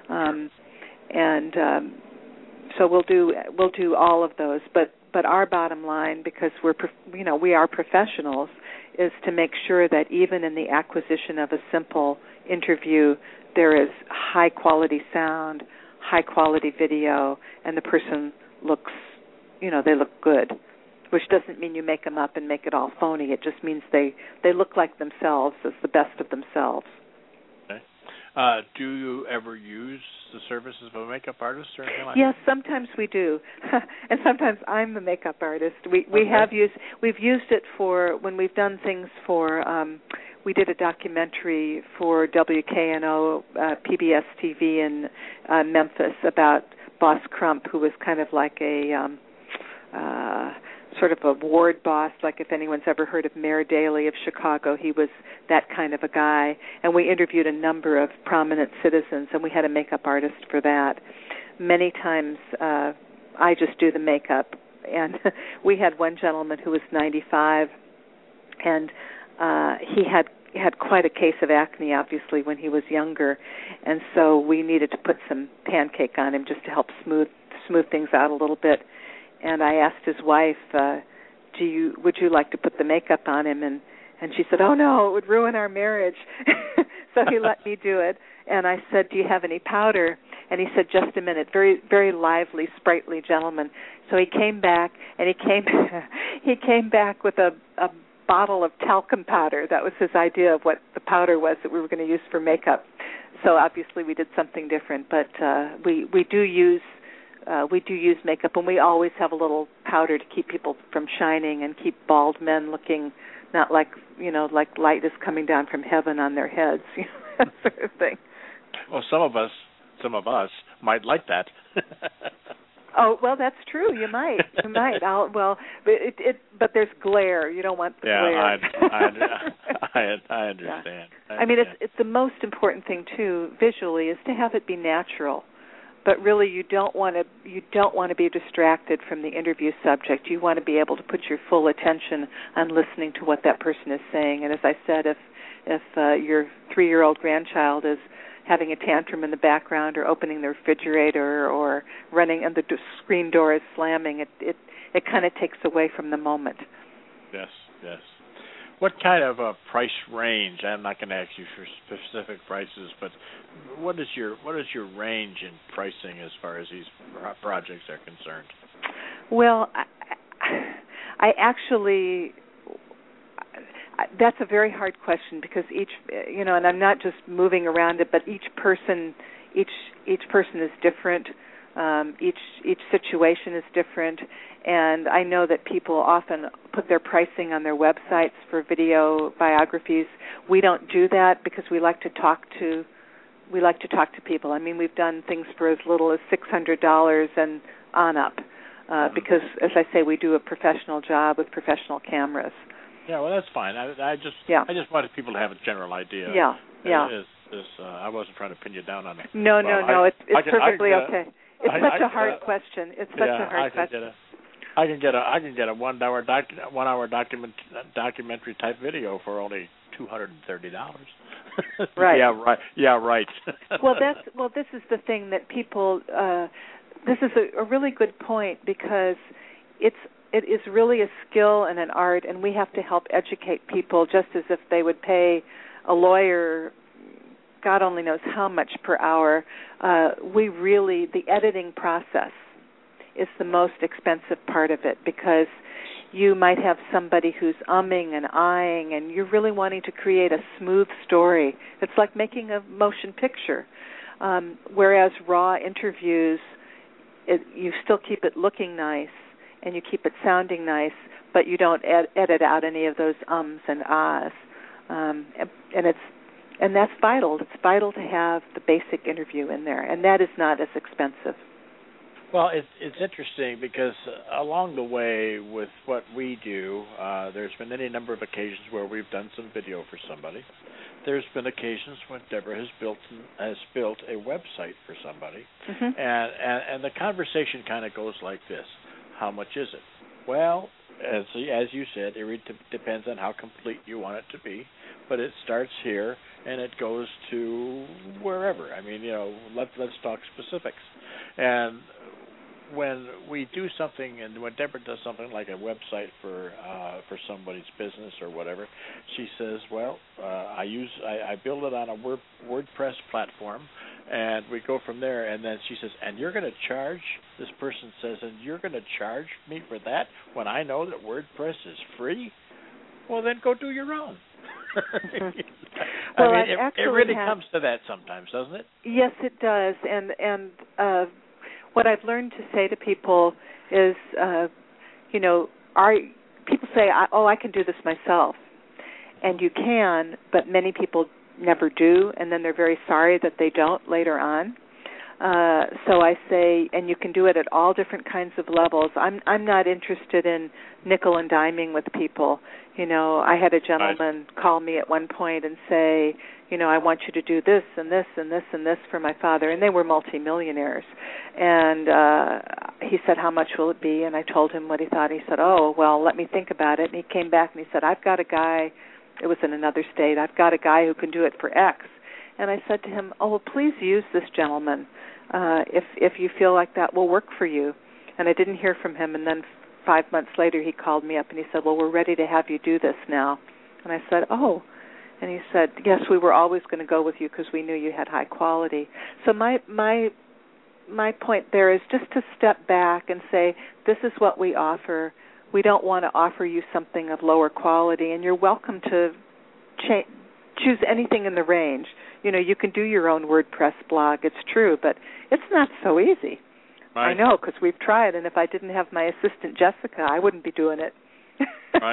So we'll do all of those. But our bottom line, because we are professionals, is to make sure that even in the acquisition of a simple interview, there is high quality sound, high quality video, and the person looks. They look good, which doesn't mean you make them up and make it all phony. It just means they look like themselves, as the best of themselves. Okay. Do you ever use the services of a makeup artist or anything like Yes, sometimes we do, and sometimes I'm the makeup artist. We've used it for when we've done things for. We did a documentary for WKNO PBS TV in Memphis about Boss Crump, who was kind of like a sort of a ward boss, like if anyone's ever heard of Mayor Daley of Chicago, he was that kind of a guy. And we interviewed a number of prominent citizens, and we had a makeup artist for that. Many times I just do the makeup. And we had one gentleman who was 95, and he had quite a case of acne, obviously, when he was younger. And so we needed to put some pancake on him just to help smooth things out a little bit. And I asked his wife, would you like to put the makeup on him? And she said, oh, no, it would ruin our marriage. So he let me do it. And I said, do you have any powder? And he said, just a minute. Very, very lively, sprightly gentleman. So he came back, and he came back with a bottle of talcum powder. That was his idea of what the powder was that we were going to use for makeup. So obviously we did something different, but we do use makeup, and we always have a little powder to keep people from shining and keep bald men looking not like light is coming down from heaven on their heads, that sort of thing. Well, some of us might like that. Oh, well, that's true. You might. But there's glare. You don't want the glare. I understand. Yeah. I mean, it's the most important thing too, visually, is to have it be natural. But really, you don't want to be distracted from the interview subject. You want to be able to put your full attention on listening to what that person is saying. And as I said, if your 3-year-old grandchild is having a tantrum in the background, or opening the refrigerator, or running and the screen door is slamming, it kind of takes away from the moment. Yes. What kind of a price range? I'm not going to ask you for specific prices, but what is your range in pricing as far as these projects are concerned? Well, I actually, that's a very hard question, because each, and I'm not just moving around it, but each person is different. Each situation is different, and I know that people often put their pricing on their websites for video biographies. We don't do that because we like to talk to people. I mean, we've done things for as little as $600 and on up, because, as I say, we do a professional job with professional cameras. Yeah, well, that's fine. I just wanted people to have a general idea. Yeah. I wasn't trying to pin you down on it. No. It's perfectly okay. It's such a hard question. It's such a hard question. I can get a 1 hour documentary type video for only $230. Right. Yeah, right. This is the thing that people. This is a really good point, because it is really a skill and an art, and we have to help educate people just as if they would pay a lawyer God only knows how much per hour. The editing process is the most expensive part of it, because you might have somebody who's umming and eyeing, and you're really wanting to create a smooth story. It's like making a motion picture, whereas raw interviews, you still keep it looking nice, and you keep it sounding nice, but you don't edit out any of those ums and ahs. And that's vital. It's vital to have the basic interview in there, and that is not as expensive. Well, it's interesting, because along the way with what we do, there's been any number of occasions where we've done some video for somebody. There's been occasions when Deborah has built a website for somebody, mm-hmm. and the conversation kind of goes like this: how much is it? Well, as you said, it depends on how complete you want it to be, but it starts here and it goes to wherever. I mean, let's talk specifics. And when we do something, and when Deborah does something like a website for somebody's business or whatever, she says, well, I build it on a WordPress platform, and we go from there. And then she says, and you're going to charge, this person says, and you're going to charge me for that when I know that WordPress is free? Well, then go do your own. Well, it really comes to that sometimes, doesn't it? Yes, it does. And what I've learned to say to people is, people say, I can do this myself. And you can, but many people never do, and then they're very sorry that they don't later on. So I say, and you can do it at all different kinds of levels. I'm not interested in nickel and diming with people. I had a gentleman call me at one point and say, I want you to do this and this and this and this for my father, and they were multimillionaires. And he said, how much will it be? And I told him what he thought. He said, oh, well, let me think about it. And he came back and he said, I've got a guy, it was in another state, I've got a guy who can do it for X. And I said to him, oh, well, please use this gentleman if you feel like that will work for you. And I didn't hear from him. And then 5 months later he called me up and he said, well, we're ready to have you do this now. And I said, oh. And he said, yes, we were always going to go with you because we knew you had high quality. So my point there is just to step back and say, this is what we offer. We don't want to offer you something of lower quality, and you're welcome to choose anything in the range. You can do your own WordPress blog, it's true, but it's not so easy. Right. I know, because we've tried, and if I didn't have my assistant, Jessica, I wouldn't be doing it. Right.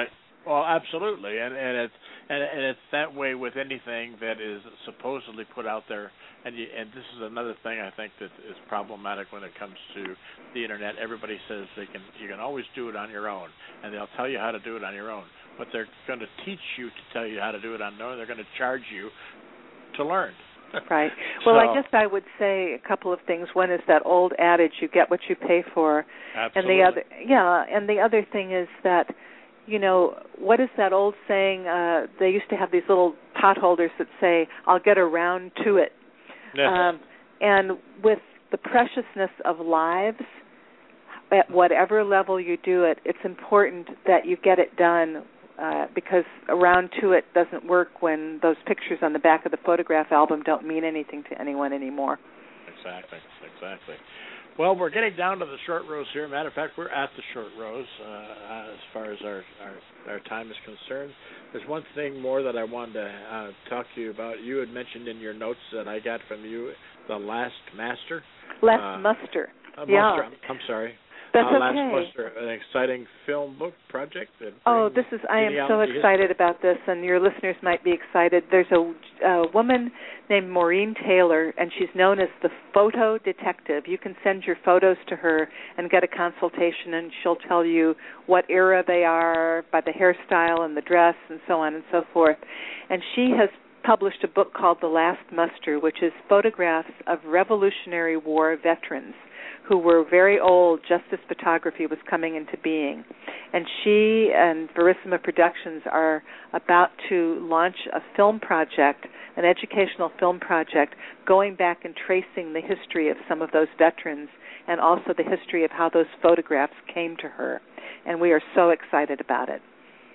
Well, absolutely, and it's that way with anything that is supposedly put out there. And this is another thing I think that is problematic when it comes to the internet. Everybody says you can always do it on your own, and they'll tell you how to do it on your own. But they're going to teach you to tell you how to do it on your own. They're going to charge you to learn. Right. Well, I guess I would say a couple of things. One is that old adage, you get what you pay for. Absolutely. And the other thing is that, what is that old saying? They used to have these little potholders that say, "I'll get around to it." Yes. And with the preciousness of lives, at whatever level you do it, it's important that you get it done, because around to it doesn't work when those pictures on the back of the photograph album don't mean anything to anyone anymore. Exactly. Well, we're getting down to the short rows here. Matter of fact, we're at the short rows as far as our time is concerned. There's one thing more that I wanted to talk to you about. You had mentioned in your notes that I got from you, The Last Master. Last Muster. Yeah. I'm sorry. That's okay. Last Muster, an exciting film book project. I am so excited about this, and your listeners might be excited. There's a woman named Maureen Taylor, and she's known as the Photo Detective. You can send your photos to her and get a consultation, and she'll tell you what era they are by the hairstyle and the dress and so on and so forth. And she has published a book called The Last Muster, which is photographs of Revolutionary War veterans who were very old just as photography was coming into being. And she and Verissima Productions are about to launch a film project, an educational film project, going back and tracing the history of some of those veterans and also the history of how those photographs came to her. And we are so excited about it.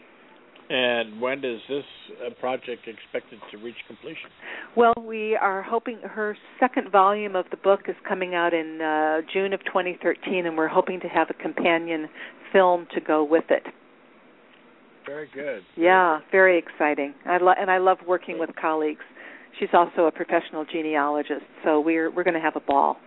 And when is this project expected to reach completion? Well, we are hoping her second volume of the book is coming out in June of 2013, and we're hoping to have a companion film to go with it. Very good. Yeah, very exciting. I love working with colleagues. She's also a professional genealogist, so we're going to have a ball.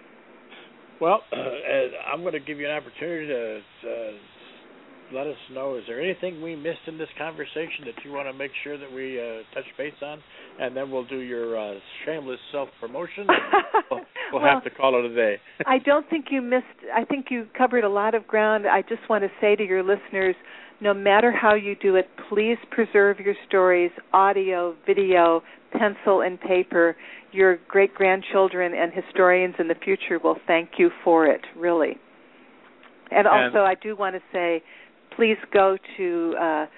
Well, I'm going to give you an opportunity to let us know, is there anything we missed in this conversation that you want to make sure that we touch base on? And then we'll do your shameless self-promotion. We'll have to call it a day. I don't think you missed. I think you covered a lot of ground. I just want to say to your listeners, no matter how you do it, please preserve your stories, audio, video, pencil, and paper. Your great-grandchildren and historians in the future will thank you for it, really. And also, I do want to say, please go to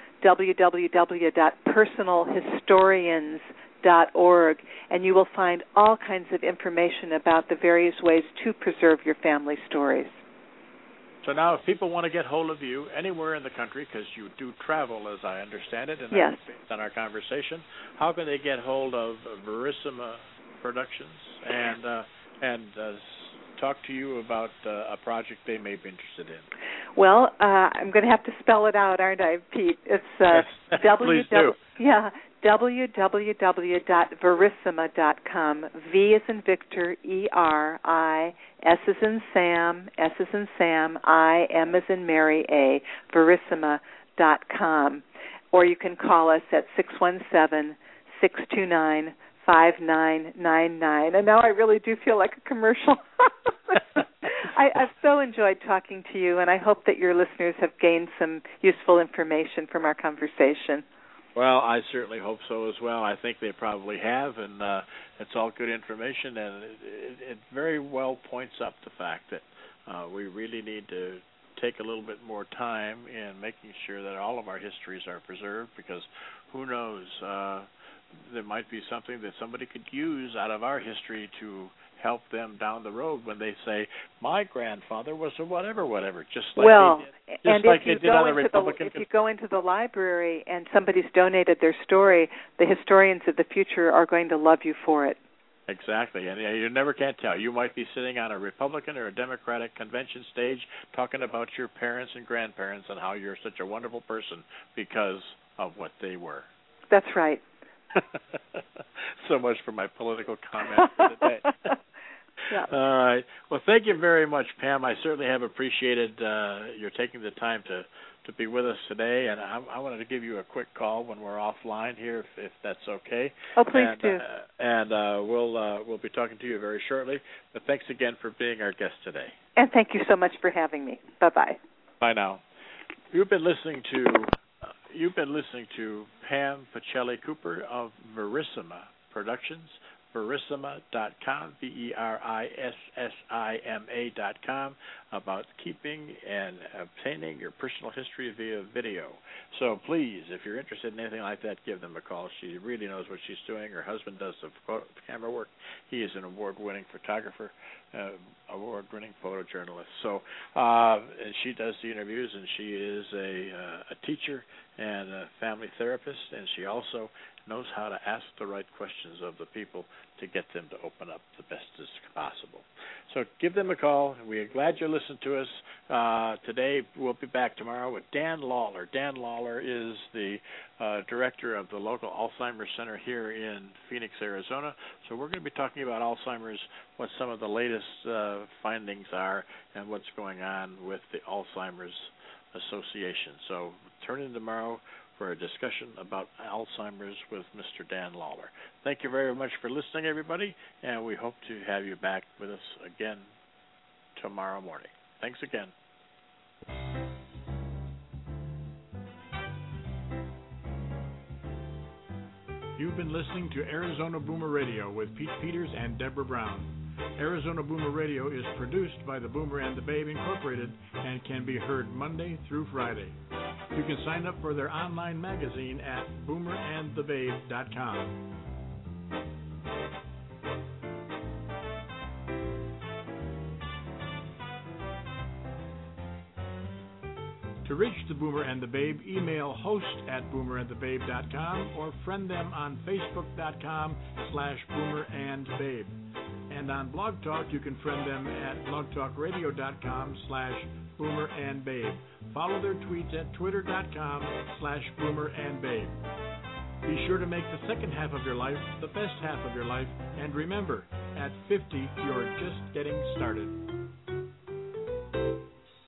www.personalhistorians.org, and you will find all kinds of information about the various ways to preserve your family stories. So now if people want to get hold of you anywhere in the country, because you do travel, as I understand it, and yes, based on our conversation, how can they get hold of Verissima Productions and talk to you about a project they may be interested in? Well, I'm going to have to spell it out, aren't I, Pete? It's please do. www.verissima.com. V as in Victor, E-R-I, S as in Sam, S as in Sam, I, M as in Mary, A, Verissima.com. Or you can call us at 617-629-5999. And now I really do feel like a commercial. I've so enjoyed talking to you, and I hope that your listeners have gained some useful information from our conversation. Well, I certainly hope so as well. I think they probably have, and it's all good information, and it very well points up the fact that we really need to take a little bit more time in making sure that all of our histories are preserved, because who knows, there might be something that somebody could use out of our history to help them down the road when they say, my grandfather was a whatever, just like they did. Just like they did on the Republican. If you go into the library and somebody's donated their story, the historians of the future are going to love you for it. Exactly, and you never can tell. You might be sitting on a Republican or a Democratic convention stage talking about your parents and grandparents and how you're such a wonderful person because of what they were. That's right. So much for my political comment for today. Yeah. All right. Well, thank you very much, Pam. I certainly have appreciated your taking the time to be with us today, and I wanted to give you a quick call when we're offline here, if that's okay. Oh, please do. And we'll be talking to you very shortly. But thanks again for being our guest today. And thank you so much for having me. Bye-bye. Bye now. You've been listening to Pam Pacelli Cooper of Verissima Productions. Verissima.com, VERISSIMA.com, about keeping and obtaining your personal history via video. So please, if you're interested in anything like that, give them a call. She really knows what she's doing. Her husband does the camera work. He is an award-winning photographer, award-winning photojournalist. So she does the interviews, and she is a teacher and a family therapist, and she also knows how to ask the right questions of the people to get them to open up the best as possible. So give them a call. We're glad you listened to us today. We'll be back tomorrow with Dan Lawler. Dan Lawler is the director of the local Alzheimer's Center here in Phoenix, Arizona. So we're going to be talking about Alzheimer's, what some of the latest findings are, and what's going on with the Alzheimer's Association. So turn in tomorrow for a discussion about Alzheimer's with Mr. Dan Lawler. Thank you very much for listening, everybody, and we hope to have you back with us again tomorrow morning. Thanks again. You've been listening to Arizona Boomer Radio with Pete Peters and Deborah Brown. Arizona Boomer Radio is produced by the Boomer and the Babe Incorporated and can be heard Monday through Friday. You can sign up for their online magazine at boomerandthebabe.com. To reach the Boomer and the Babe, email host@boomerandthebabe.com or friend them on facebook.com/boomerandbabe. And on Blog Talk, you can friend them at blogtalkradio.com/boomerandbabe. Follow their tweets at twitter.com/boomerandbabe. Be sure to make the second half of your life the best half of your life. And remember, at 50, you're just getting started.